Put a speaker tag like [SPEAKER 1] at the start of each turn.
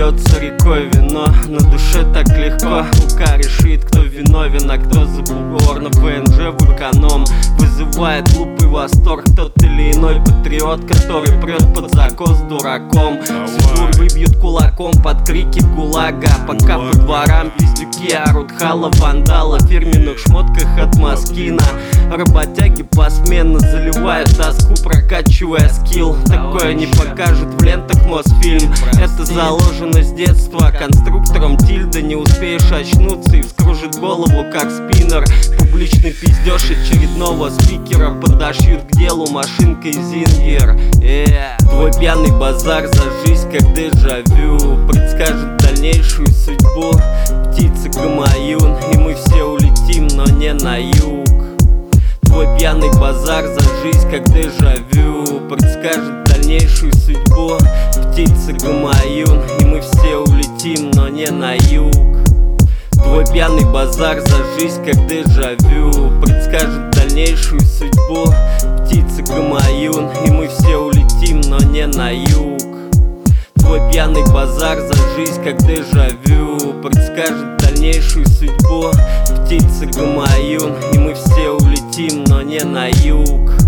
[SPEAKER 1] льется рекой вино, на душе так легко. Рука решит, кто виновен, а кто за бугор. На ВНЖ в эконом вызывает глупый восторг тот или иной патриот, который прет под закос дураком. Цензур выбьют кулаком под крики ГУЛАГа, пока по дворам пиздюки орут хала вандала. В фирменных шмотках от Москина работяги посменно заливают тоску, прокачивая скилл. Такое не покажет в лентах Мосфильм. Это заложено с детства конструктором тильда. Не успеешь очнуться и вскружит голову как спиннер. Публичный пиздеж очередного спикера подошьют к делу машинкой Зингер. Твой пьяный базар за жизнь как дежавю предскажет дальнейшую судьбу. Птица Гамаюн, и мы все улетим, но не на юг. Твой пьяный базар за жизнь как дежавю предскажет дальнейшую судьбу. Птица Гамаюн, и мы все улетим, но не на юг. Твой пьяный базар за жизнь как дежавю предскажет дальнейшую судьбу. Птица Гамаюн, и мы все улетим, но не на юг. Твой пьяный базар за жизнь как дежавю предскажет дальнейшую судьбу. Птица Гамаюн, и мы все улетим, но не на юг.